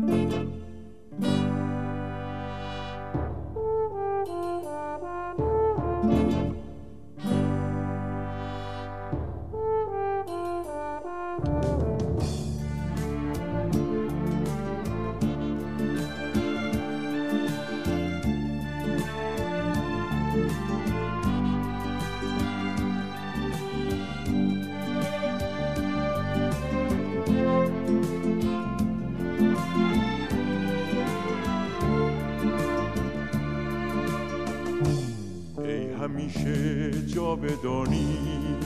همیشه جاودانی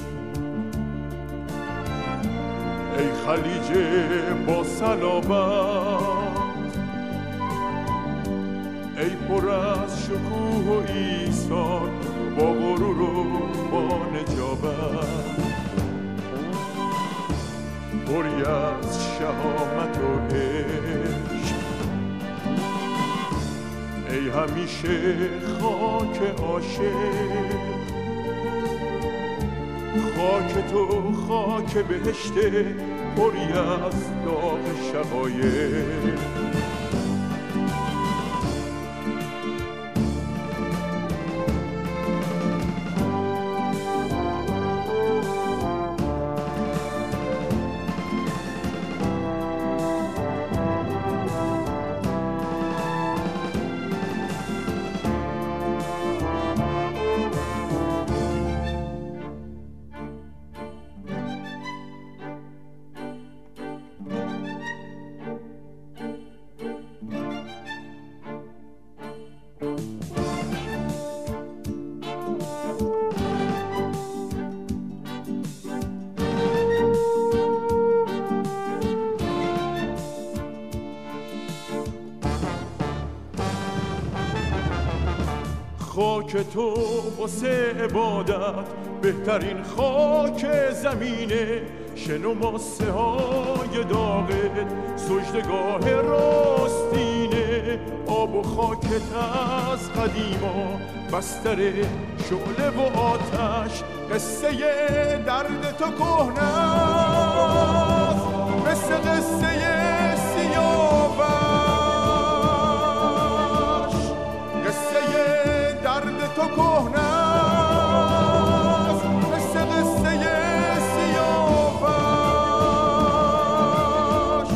ای خلیج با صلابت، ای پر از شکوه و ایثار با غرور و با نجابت، پری از شهامت و عشق، ای همیشه خاک عاشق، خاک تو خاک بهشت پری از داغ شقایق. خاک تو واسه عبادت بهترین خاک زمینه، شنو ماسه های داغت سجدگاه راستینه، آب و خاکت از قدیما بستر شعله و آتش، قصه درد تو کهنه است مثل قصه سیاوش، قصه درد تو کهنه است مثل قصه سیاوش.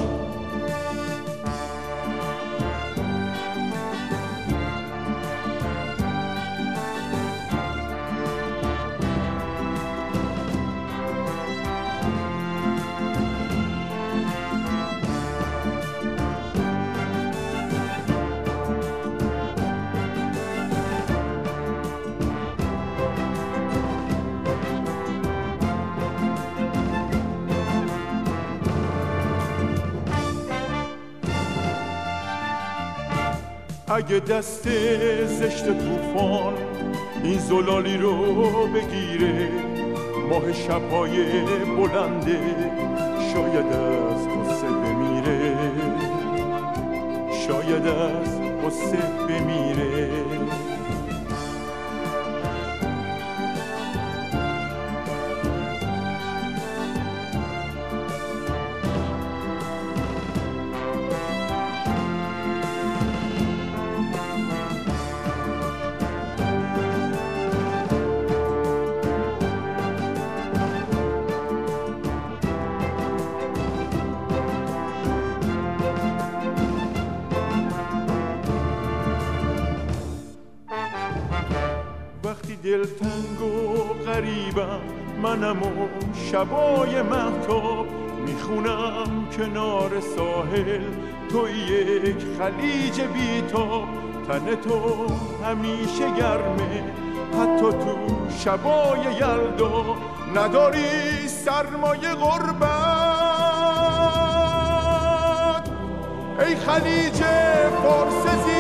اگه دست زشت طوفان این زلالی رو بگیره، ماه شب‌های بلنده شاید از غصه بمیره، شاید از غصه بمیره. وقتی دلتنگ و غریبم منم و شبای مهتاب، میخونم کنار ساحل توی یک خلیج بیتاب، تن تو همیشه گرمه حتی تو شبای یلدا، نداری سرمایه غربت ای خلیج فارس